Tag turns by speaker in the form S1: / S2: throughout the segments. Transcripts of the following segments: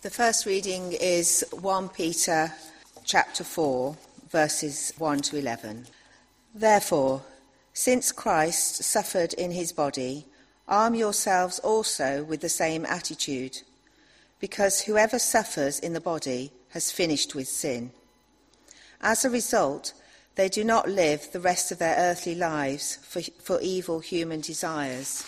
S1: The first reading is 1 Peter chapter 4, verses 1 to 11. Therefore, since Christ suffered in his body, arm yourselves also with the same attitude, because whoever suffers in the body has finished with sin. As a result, they do not live the rest of their earthly lives for evil human desires,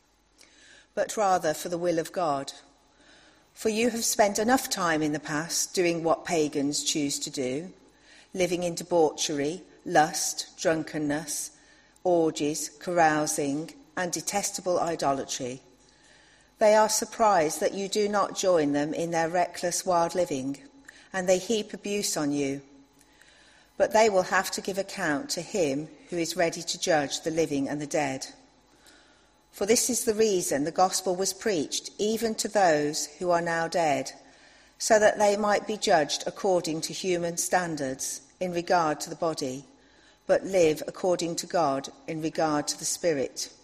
S1: but rather for the will of God. For you have spent enough time in the past doing what pagans choose to do, living in debauchery, lust, drunkenness, orgies, carousing, and detestable idolatry. They are surprised that you do not join them in their reckless, wild living, and they heap abuse on you. But they will have to give account to him who is ready to judge the living and the dead. For this is the reason the gospel was preached, even to those who are now dead, so that they might be judged according to human standards in regard to the body, but live according to God in regard to the spirit.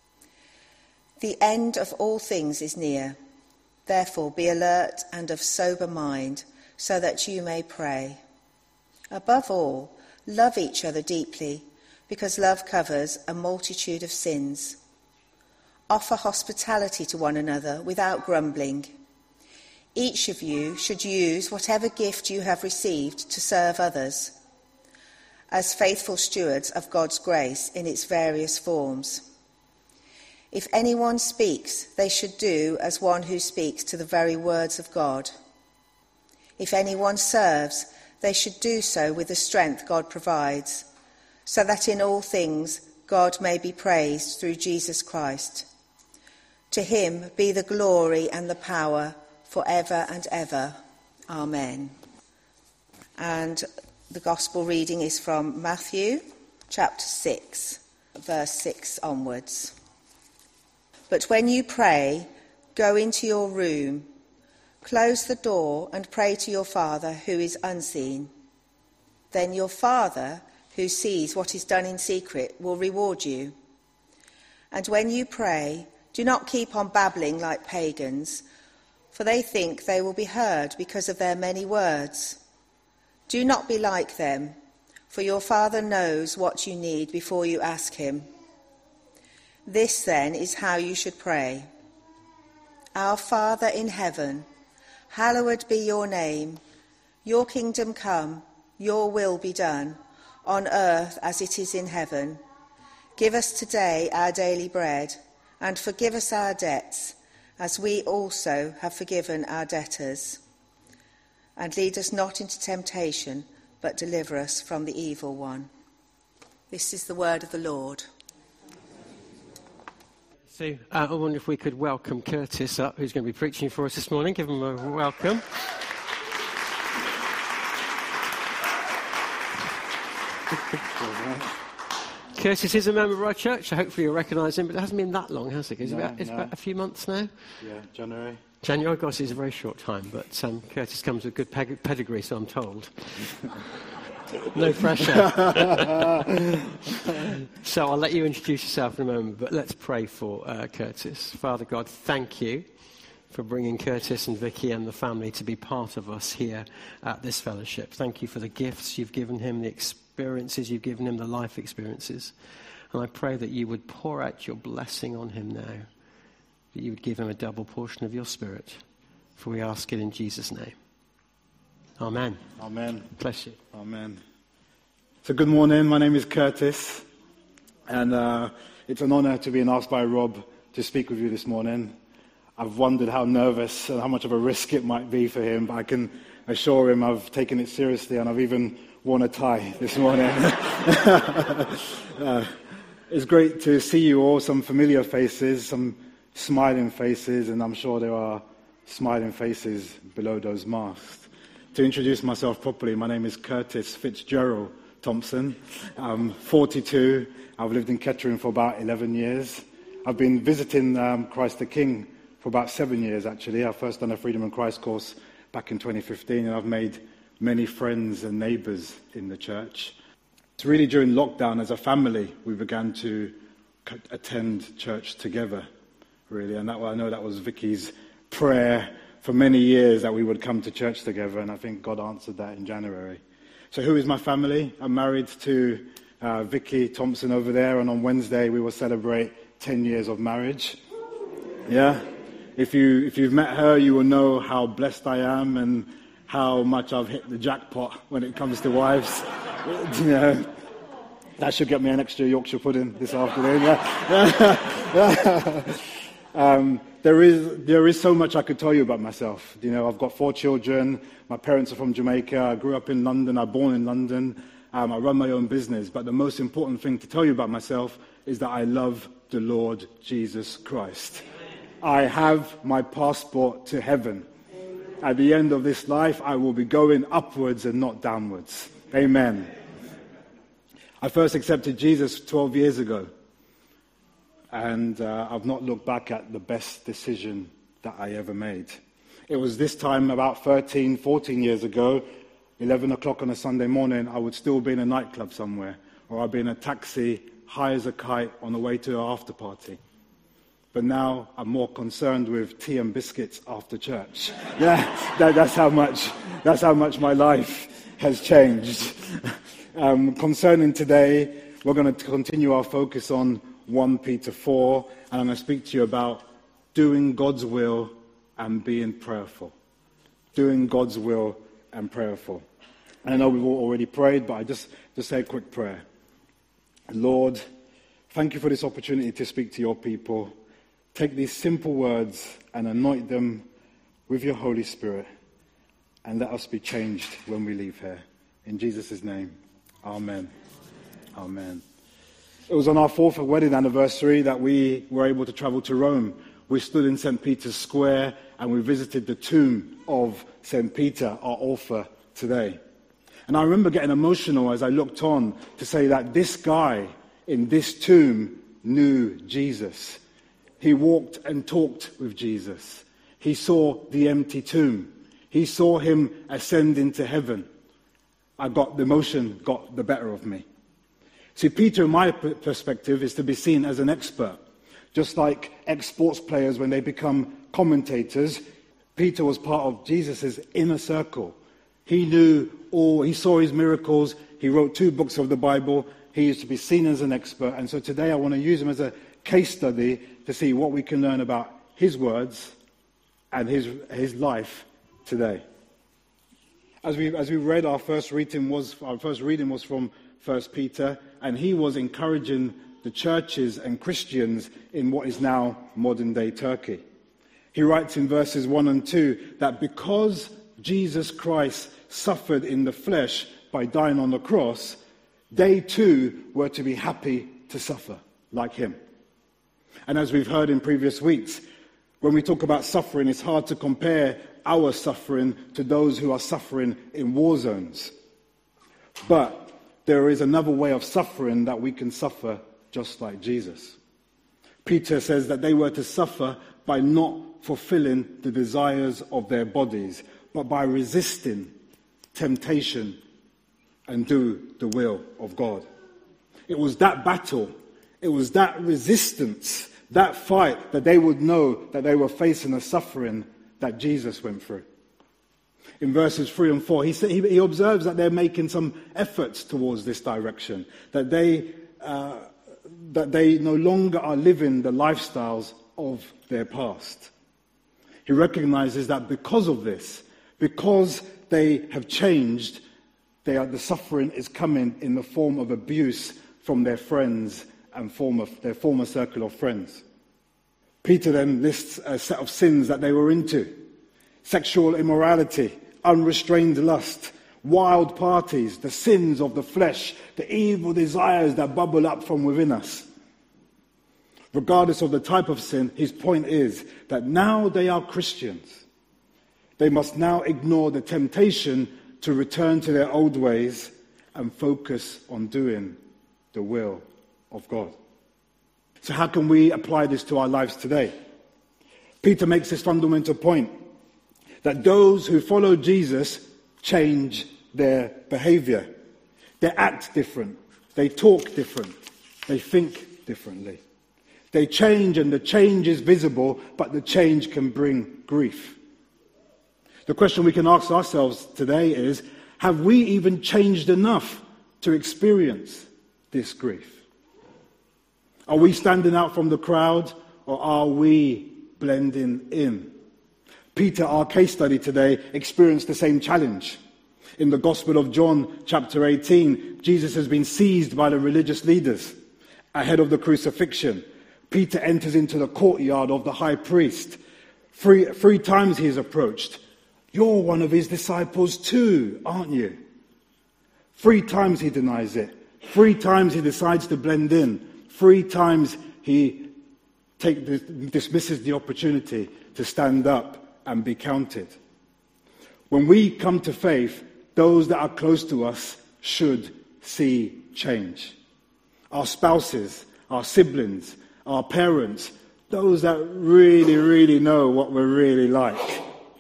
S1: The end of all things is near. Therefore be alert and of sober mind, so that you may pray. Above all, love each other deeply, because love covers a multitude of sins. Offer hospitality to one another without grumbling. Each of you should use whatever gift you have received to serve others, as faithful stewards of God's grace in its various forms. If anyone speaks, they should do as one who speaks to the very words of God. If anyone serves, they should do so with the strength God provides, so that in all things God may be praised through Jesus Christ. To him be the glory and the power forever and ever. Amen. And the gospel reading is from Matthew chapter 6, verse 6 onwards. But when you pray, go into your room, close the door and pray to your Father who is unseen. Then your Father, who sees what is done in secret, will reward you. And when you pray, do not keep on babbling like pagans, for they think they will be heard because of their many words. Do not be like them, for your Father knows what you need before you ask him. This, then, is how you should pray. Our Father in heaven, hallowed be your name. Your kingdom come, your will be done, on earth as it is in heaven. Give us today our daily bread, and forgive us our debts, as we also have forgiven our debtors. And lead us not into temptation, but deliver us from the evil one. This is the word of the Lord.
S2: So I wonder if we could welcome Curtis up, who's going to be preaching for us this morning. Give him a welcome. Curtis is a member of our church, so hopefully you'll recognise him, but it hasn't been that long, has it? It's about a few months now?
S3: Yeah, January.
S2: January, gosh, it's a very short time, but Curtis comes with good pedigree, so I'm told. No pressure. So I'll let you introduce yourself in a moment, but let's pray for Curtis. Father God, thank you for bringing Curtis and Vicky and the family to be part of us here at this fellowship. Thank you for the gifts you've given him, the experiences you've given him, the life experiences. And I pray that you would pour out your blessing on him now, that you would give him a double portion of your Spirit. For we ask it in Jesus' name. Amen.
S3: Amen.
S2: Bless you.
S3: Amen. So good morning. My name is Curtis, and it's an honor to be asked by Rob to speak with you this morning. I've wondered how nervous and how much of a risk it might be for him, but I can assure him I've taken it seriously, and I've even worn a tie this morning. It's great to see you all, some familiar faces, some smiling faces, and I'm sure there are smiling faces below those masks. To introduce myself properly, my name is Curtis Fitzgerald Thompson. I'm 42. I've lived in Kettering for about 11 years. I've been visiting Christ the King for about 7 years, actually. I first done a Freedom in Christ course back in 2015, and I've made many friends and neighbours in the church. It's really during lockdown, as a family, we began to attend church together, really. And I know that was Vicky's prayer for many years that we would come to church together, and I think God answered that in January. So who is my family? I'm married to Vicky Thompson over there, and on Wednesday we will celebrate 10 years of marriage. Yeah? If you've met her, you will know how blessed I am and how much I've hit the jackpot when it comes to wives. You know, that should get me an extra Yorkshire pudding this afternoon. Yeah? There is so much I could tell you about myself. You know, I've got 4 children. My parents are from Jamaica. I grew up in London. I was born in London. I run my own business. But the most important thing to tell you about myself is that I love the Lord Jesus Christ. I have my passport to heaven. At the end of this life, I will be going upwards and not downwards. Amen. I first accepted Jesus 12 years ago. And I've not looked back at the best decision that I ever made. It was this time about 13, 14 years ago, 11 o'clock on a Sunday morning, I would still be in a nightclub somewhere, or I'd be in a taxi, high as a kite, on the way to an after party. But now I'm more concerned with tea and biscuits after church. Yeah, that's how much my life has changed. Concerning today, we're going to continue our focus on 1 Peter 4, and I'm going to speak to you about doing God's will and being prayerful. Doing God's will and prayerful. And I know we've all already prayed, but I just say a quick prayer. Lord, thank you for this opportunity to speak to your people. Take these simple words and anoint them with your Holy Spirit, and let us be changed when we leave here. In Jesus' name, amen. Amen. It was on our 4th wedding anniversary that we were able to travel to Rome. We stood in St. Peter's Square and we visited the tomb of St. Peter, our author today. And I remember getting emotional as I looked on to say that this guy in this tomb knew Jesus. He walked and talked with Jesus. He saw the empty tomb. He saw him ascend into heaven. The emotion got the better of me. See, Peter, in my perspective, is to be seen as an expert. Just like ex-sports players, when they become commentators, Peter was part of Jesus' inner circle. He knew all, he saw his miracles, he wrote 2 books of the Bible, he is to be seen as an expert. And so today I want to use him as a case study to see what we can learn about his words and his life today. As we read, our first reading was from 1 Peter, and he was encouraging the churches and Christians in what is now modern-day Turkey. He writes in verses 1 and 2 that because Jesus Christ suffered in the flesh by dying on the cross, they too were to be happy to suffer like him. And as we've heard in previous weeks, when we talk about suffering, it's hard to compare our suffering to those who are suffering in war zones. But there is another way of suffering that we can suffer just like Jesus. Peter says that they were to suffer by not fulfilling the desires of their bodies, but by resisting temptation and do the will of God. It was that battle, it was that resistance, that fight that they would know that they were facing a suffering that Jesus went through. In verses 3 and 4, he observes that they're making some efforts towards this direction, that they no longer are living the lifestyles of their past. He recognizes that because of this, because they have changed, the suffering is coming in the form of abuse from their friends and their former circle of friends. Peter then lists a set of sins that they were into: sexual immorality, unrestrained lust, wild parties, the sins of the flesh, the evil desires that bubble up from within us. Regardless of the type of sin, his point is that now they are Christians. They must now ignore the temptation to return to their old ways and focus on doing the will of God. So how can we apply this to our lives today? Peter makes this fundamental point, that those who follow Jesus change their behavior. They act different. They talk different. They think differently. They change, and the change is visible, but the change can bring grief. The question we can ask ourselves today is, have we even changed enough to experience this grief? Are we standing out from the crowd, or are we blending in? Peter, our case study today, experienced the same challenge. In the Gospel of John, chapter 18, Jesus has been seized by the religious leaders ahead of the crucifixion. Peter enters into the courtyard of the high priest. Three times he is approached. You're one of his disciples too, aren't you? 3 times he denies it. 3 times he decides to blend in. 3 times he dismisses the opportunity to stand up and be counted. When we come to faith, those that are close to us should see change. Our spouses, our siblings, our parents, those that really, really know what we're really like.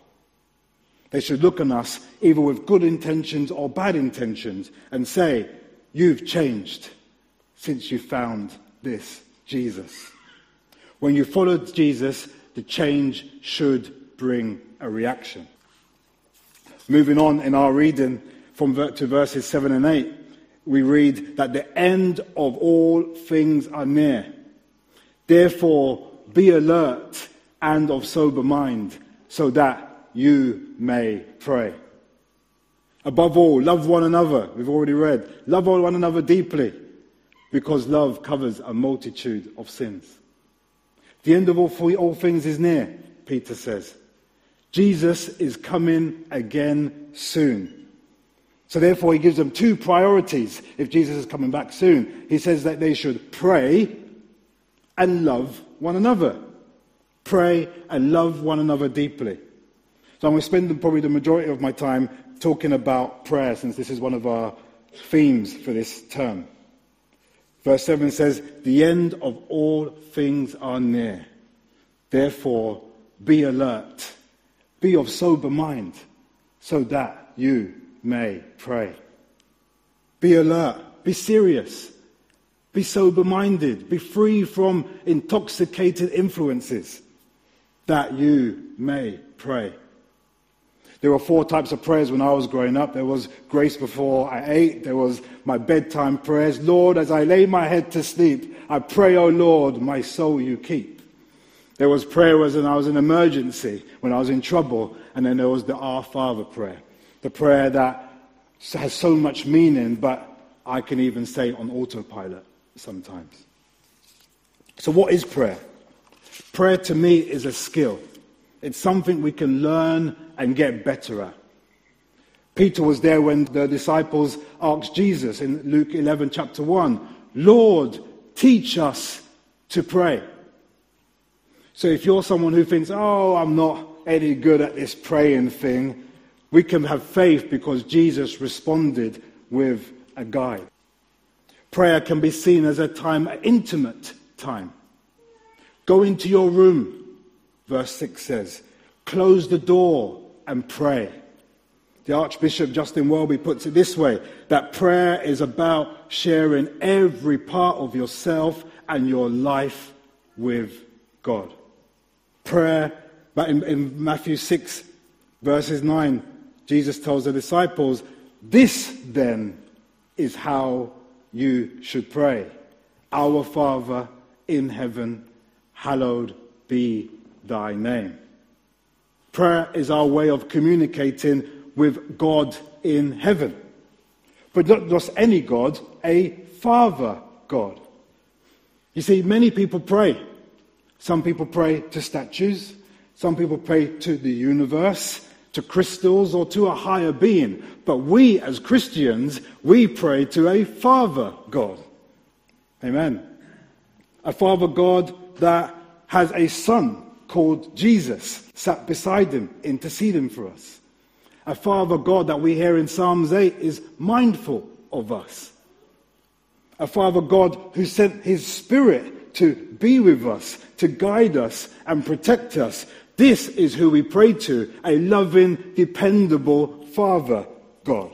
S3: They should look on us either with good intentions or bad intentions and say, you've changed since you found this Jesus. When you followed Jesus, the change should bring a reaction. Moving on in our reading to verses 7 and 8, we read that the end of all things are near. Therefore, be alert and of sober mind, so that you may pray. Above all, love one another. We've already read. Love one another deeply, because love covers a multitude of sins. The end of all things is near, Peter says. Jesus is coming again soon. So therefore he gives them 2 priorities if Jesus is coming back soon. He says that they should pray and love one another. Pray and love one another deeply. So I'm going to spend probably the majority of my time talking about prayer, since this is one of our themes for this term. Verse 7 says, the end of all things are near. Therefore, be alert. Be of sober mind, so that you may pray. Be alert. Be serious. Be sober-minded. Be free from intoxicated influences, that you may pray. There were 4 types of prayers when I was growing up. There was grace before I ate. There was my bedtime prayers. Lord, as I lay my head to sleep, I pray, O Lord, my soul you keep. There was prayer when I was in emergency, when I was in trouble. And then there was the Our Father prayer. The prayer that has so much meaning, but I can even say on autopilot sometimes. So what is prayer? Prayer to me is a skill. It's something we can learn and get better at. Peter was there when the disciples asked Jesus in Luke 11, chapter 1, Lord, teach us to pray. So if you're someone who thinks, I'm not any good at this praying thing, we can have faith because Jesus responded with a guide. Prayer can be seen as an intimate time. Go into your room, verse 6 says. Close the door and pray. The Archbishop Justin Welby puts it this way, that prayer is about sharing every part of yourself and your life with God. Prayer, but in Matthew 6, verses 9, Jesus tells the disciples, this then is how you should pray. Our Father in heaven, hallowed be thy name. Prayer is our way of communicating with God in heaven. But not just any God, a Father God. You see, many people pray. Some people pray to statues. Some people pray to the universe, to crystals, or to a higher being. But we, as Christians, we pray to a Father God. Amen. A Father God that has a Son called Jesus, sat beside him, interceding for us. A Father God that we hear in Psalms 8 is mindful of us. A Father God who sent his Spirit to be with us, to guide us and protect us. This is who we pray to, a loving, dependable Father God.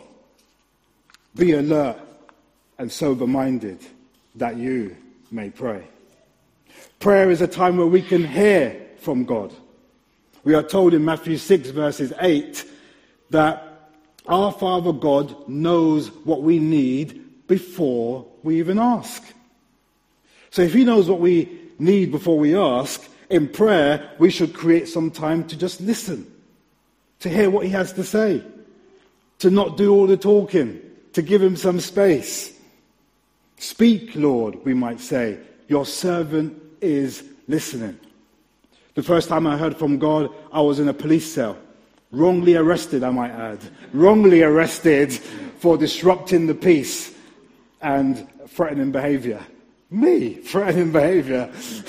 S3: Be alert and sober-minded, that you may pray. Prayer is a time where we can hear from God. We are told in Matthew 6 verses 8 that our Father God knows what we need before we even ask. So if he knows what we need before we ask, in prayer we should create some time to just listen, to hear what he has to say, to not do all the talking, to give him some space. Speak, Lord, we might say. Your servant is listening. The first time I heard from God, I was in a police cell. Wrongly arrested, I might add. Wrongly arrested for disrupting the peace and threatening behavior. Me, threatening behavior.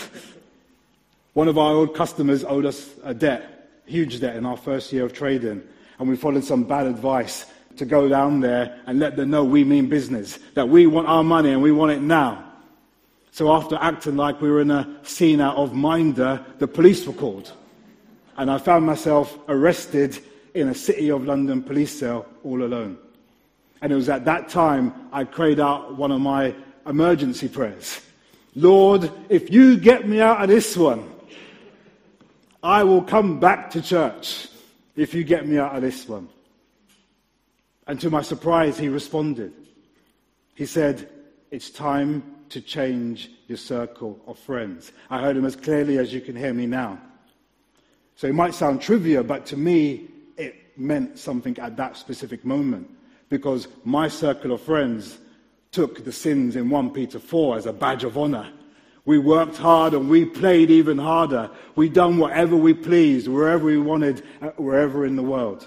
S3: One of our old customers owed us a debt, huge debt in our first year of trading. And we followed some bad advice to go down there and let them know we mean business, that we want our money and we want it now. So after acting like we were in a scene out of Minder, the police were called. And I found myself arrested in a City of London police cell all alone. And it was at that time I prayed out one of my emergency prayers. Lord, if you get me out of this one, I will come back to church if you get me out of this one. And to my surprise, he responded. He said, it's time to change your circle of friends. I heard him as clearly as you can hear me now. So it might sound trivial, but to me, it meant something at that specific moment. Because my circle of friends took the sins in 1 Peter 4 as a badge of honor. We worked hard and we played even harder. We done whatever we pleased, wherever we wanted, wherever in the world.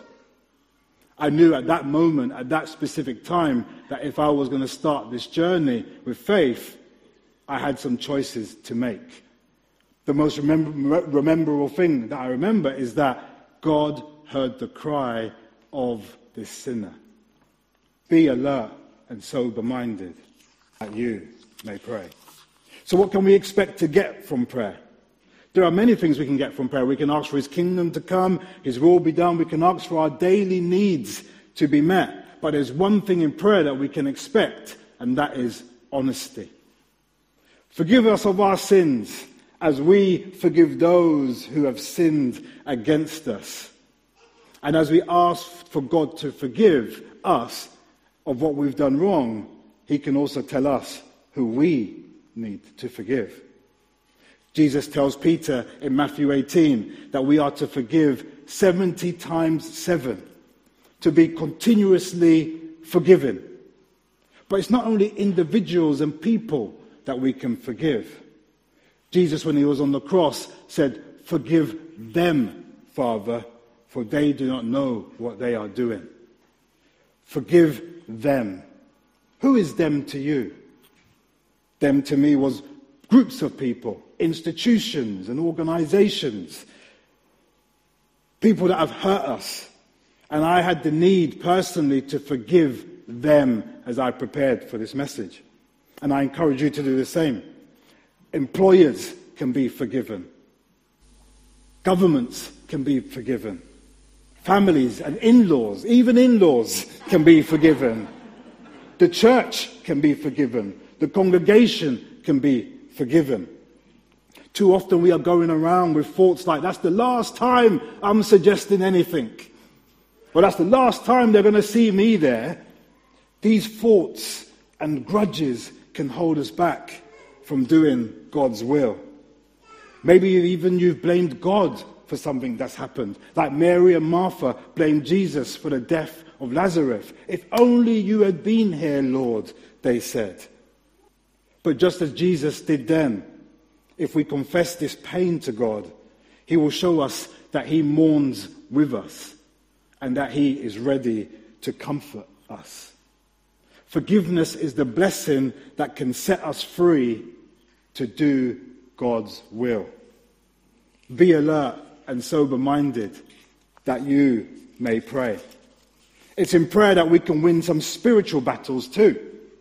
S3: I knew at that moment, at that specific time, that if I was going to start this journey with faith, I had some choices to make. The most rememberable thing that I remember is that God heard the cry of this sinner. Be alert and sober-minded, that you may pray. So what can we expect to get from prayer? There are many things we can get from prayer. We can ask for his kingdom to come, his will be done. We can ask for our daily needs to be met. But there's one thing in prayer that we can expect, and that is honesty. Forgive us of our sins as we forgive those who have sinned against us. And as we ask for God to forgive us of what we've done wrong, he can also tell us who we need to forgive. Jesus tells Peter in Matthew 18 that we are to forgive 70 times 7, to be continuously forgiven. But it's not only individuals and people that we can forgive. Jesus, when he was on the cross, said, forgive them, Father, for they do not know what they are doing. Forgive them. Who is them to you? Them to me was groups of people, institutions and organizations, people that have hurt us. And I had the need personally to forgive them as I prepared for this message. And I encourage you to do the same. Employers can be forgiven. Governments can be forgiven. Families and in-laws, even in-laws, can be forgiven. The church can be forgiven. The congregation can be forgiven. Too often we are going around with thoughts like, that's the last time I'm suggesting anything. Well, that's the last time they're going to see me there. These thoughts and grudges can hold us back from doing God's will. Maybe even you've blamed God for something that's happened. Like Mary and Martha blamed Jesus for the death of Lazarus. If only you had been here, Lord, they said. But just as Jesus did then, if we confess this pain to God, he will show us that he mourns with us and that he is ready to comfort us. Forgiveness is the blessing that can set us free to do God's will. Be alert and sober-minded that you may pray. It's in prayer that we can win some spiritual battles too.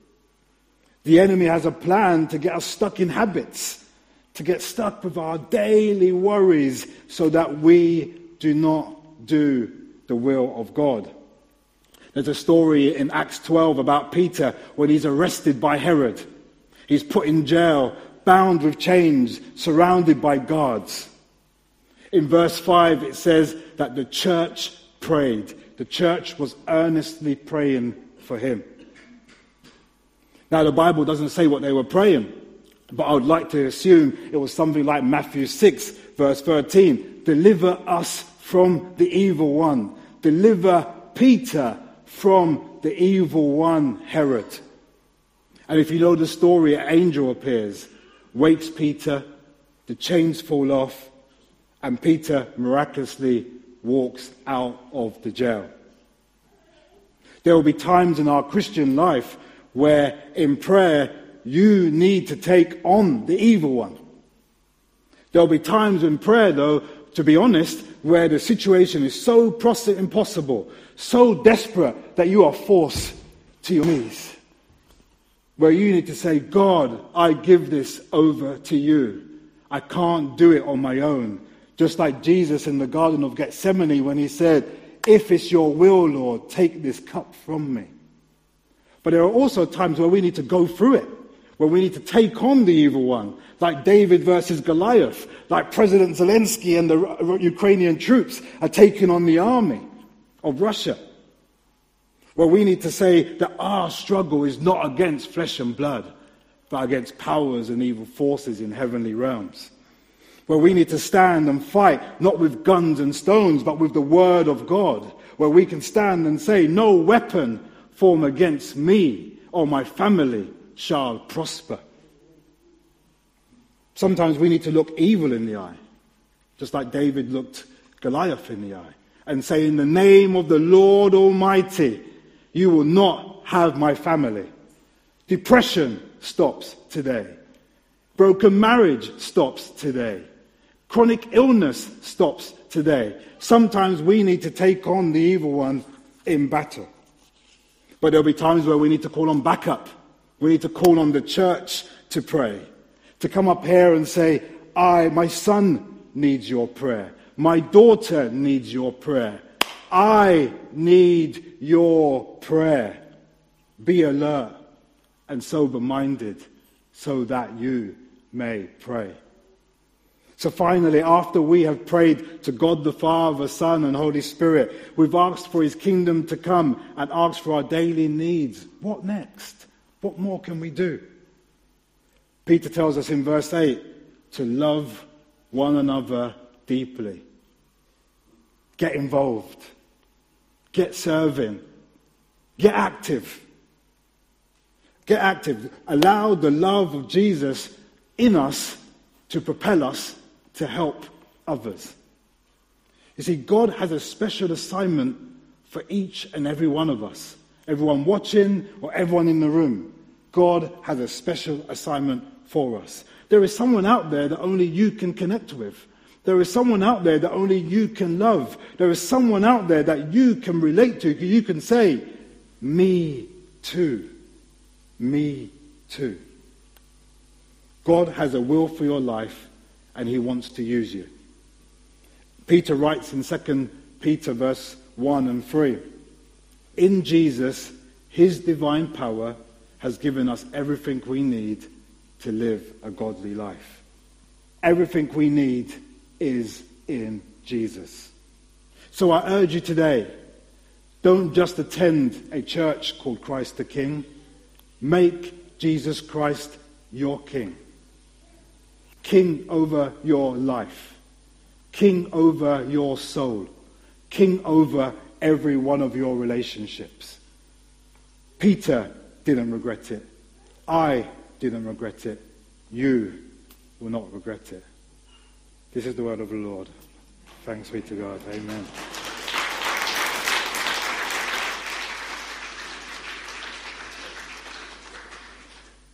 S3: The enemy has a plan to get us stuck in habits, to get stuck with our daily worries so that we do not do the will of God. There's a story in Acts 12 about Peter when he's arrested by Herod. He's put in jail, bound with chains, surrounded by guards. In verse 5, it says that the church prayed. The church was earnestly praying for him. Now, the Bible doesn't say what they were praying, but I would like to assume it was something like Matthew 6, verse 13. Deliver us from the evil one. Deliver Peter from the evil one, Herod. And if you know the story, an angel appears, wakes Peter, the chains fall off, and Peter miraculously walks out of the jail. There will be times in our Christian life where in prayer you need to take on the evil one. There will be times in prayer, though, to be honest, where the situation is so impossible, so desperate that you are forced to your knees. Where you need to say, God, I give this over to you. I can't do it on my own. Just like Jesus in the Garden of Gethsemane when he said, if it's your will, Lord, take this cup from me. But there are also times where we need to go through it, where we need to take on the evil one, like David versus Goliath, like President Zelensky and the Ukrainian troops are taking on the army of Russia. Where we need to say that our struggle is not against flesh and blood, but against powers and evil forces in heavenly realms. Where we need to stand and fight, not with guns and stones, but with the word of God. Where we can stand and say, no weapon formed against me or my family shall prosper. Sometimes we need to look evil in the eye, just like David looked Goliath in the eye, and say, in the name of the Lord Almighty, you will not have my family. Depression stops today. Broken marriage stops today. Chronic illness stops today. Sometimes we need to take on the evil one in battle. But there'll be times where we need to call on backup. We need to call on the church to pray. To come up here and say, my son needs your prayer. My daughter needs your prayer. I need your prayer. Be alert and sober-minded so that you may pray. So finally, after we have prayed to God the Father, Son, and Holy Spirit, we've asked for his kingdom to come and asked for our daily needs. What next? What more can we do? Peter tells us in verse 8 to love one another deeply. Get involved. Get serving. Get active. Get active. Allow the love of Jesus in us to propel us to help others. You see, God has a special assignment for each and every one of us. Everyone watching or everyone in the room. God has a special assignment for us. There is someone out there that only you can connect with. There is someone out there that only you can love. There is someone out there that you can relate to. You can say, me too. Me too. God has a will for your life and he wants to use you. Peter writes in 2 Peter verse 1 and 3, in Jesus, his divine power has given us everything we need to live a godly life. Everything we need is in Jesus. So I urge you today, don't just attend a church called Christ the King. Make Jesus Christ your King. King over your life. King over your soul. King over every one of your relationships. Peter didn't regret it. I didn't regret it. You will not regret it. This is the word of the Lord. Thanks be to God. Amen.